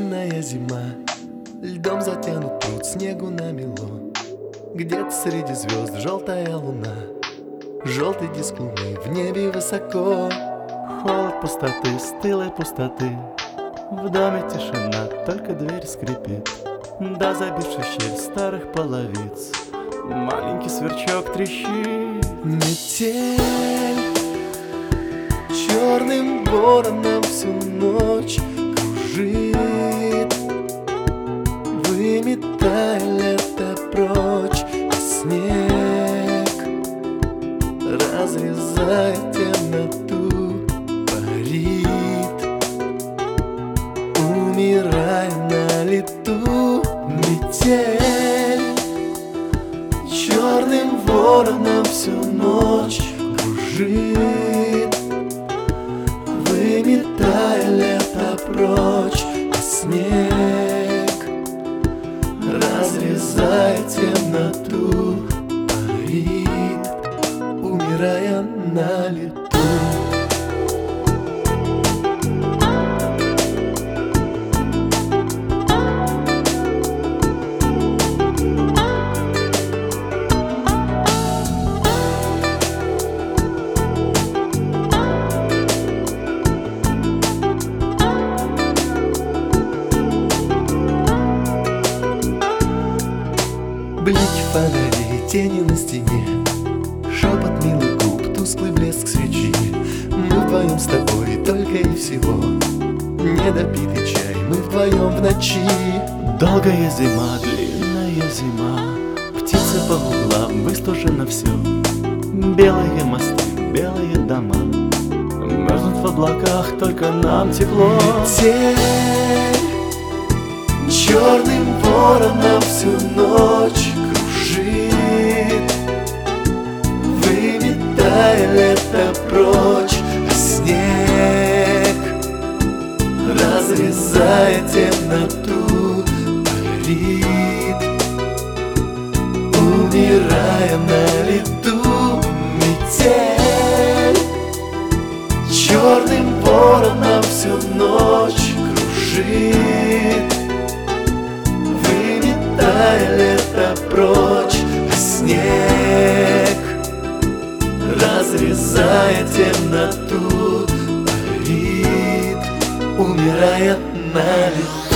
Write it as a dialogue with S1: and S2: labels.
S1: Длинная зима, льдом затянут пруд, снегу намело. Где-то среди звезд желтая луна, желтый диск луны в небе высоко.
S2: Холод пустоты, стылой пустоты, в доме тишина, только дверь скрипит, да забивший щель старых половиц маленький сверчок трещит.
S1: Метель черным вороном всю ночь кружит, выметая лето прочь, а снег разрезает темноту, парит, умирая на лету. Метель черным вороном всю ночь кружит, выметая лето прочь, а снег разрезает темноту, парит, умирая на лету. Блики фонарей, тени на стене, шепот милых губ, тусклый блеск свечи. Мы вдвоем с тобой только и всего, недопитый чай, мы вдвоем в ночи.
S2: Долгая зима, длинная зима, птицы по углам, выстужено все. Белые мосты, белые дома, мерзнут в облаках, только нам тепло.
S1: Метель черным вороном всю ночь кружит, выметая лето прочь, а снег разрезает темноту, парит, умирая на лету. Метель черным вороном всю ночь кружит, выметая лето прочь, а снег разрезает темноту, парит, умирая на лету.